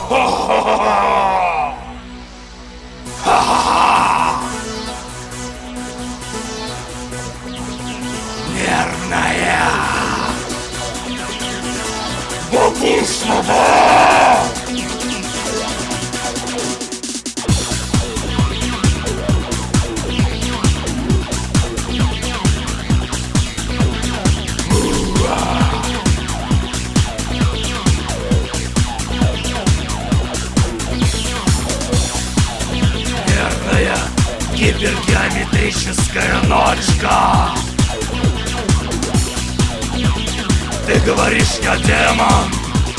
Нервная Богуслава! Нервная гипергеометрическая ночка. Ты говоришь, я демон.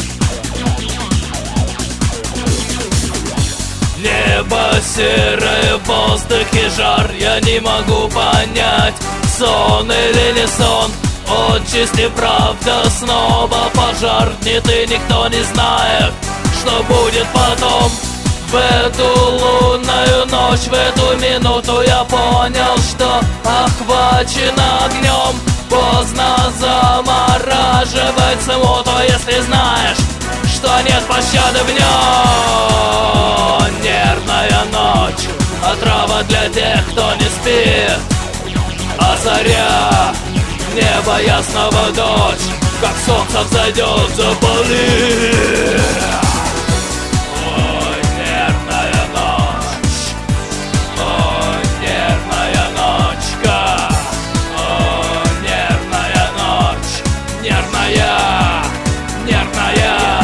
Небо серое, в воздухе жар. Я не могу понять, сон или не сон. Отчасти правда, снова пожар. Ни ты, никто не знает, что будет потом. В эту лунную ночь, в эту минуту я понял, что охвачен огнем. Поздно замораживать смуту, если знаешь, что нет пощады в нем. Нервная ночь, отрава для тех, кто не спит. А заря, небо ясного дочь, как солнце взойдет, запали. Ой, нервная ночь, ой, нервная ночка. Нервная, нервная,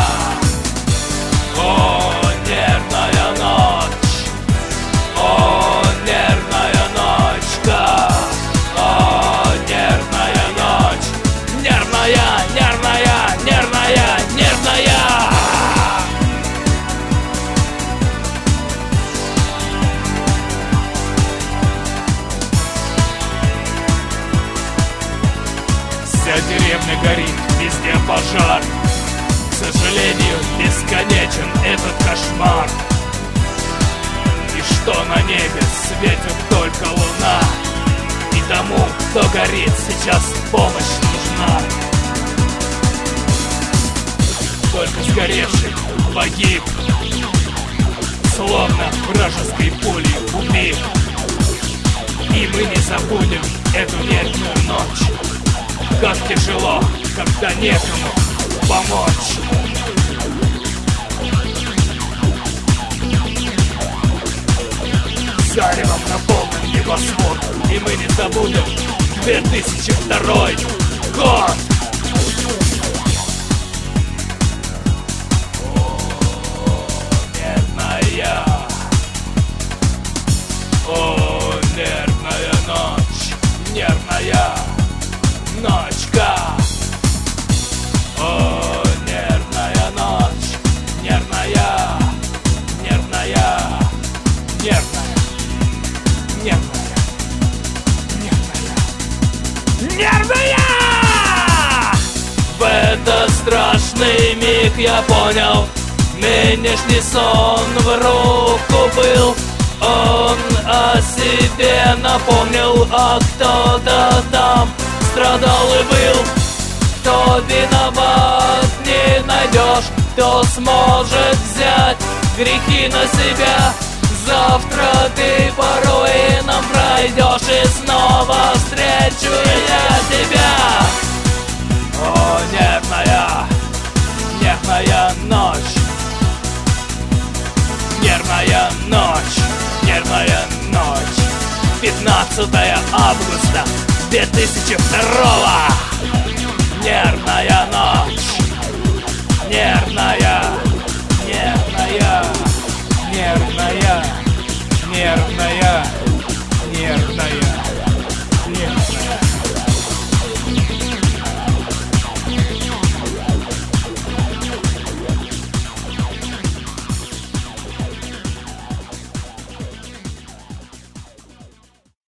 о, нервная ночь, о, нервная ночка, о, нервная ночь, нервная, нервная, нервная, нервная. Вся деревня горит, везде пожар. К сожалению, бесконечен этот кошмар. И что на небе светит только луна. И тому, кто горит, сейчас помощь нужна. Только сгоревший погиб, словно вражеской пулей убит. И мы не забудем эту нервную ночь. Как тяжело, когда некому помочь. Заревом наполнен небосвод, и мы не забудем 2002 год. Нервная, о, нервная ночь, нервная ночка. О, нервная ночь, нервная, нервная, нервная, нервная, нервная, нервная. В этот страшный миг я понял, нынешний сон в руку был. Он о себе напомнил, а кто-то там страдал и был. Кто виноват, не найдешь, кто сможет взять грехи на себя. Завтра ты по руинам пройдешь, и снова встречу я тебя. О, нервная, нервная ночь, нервная ночь, нервная ночь. 15 августа 2002. Нервная ночь.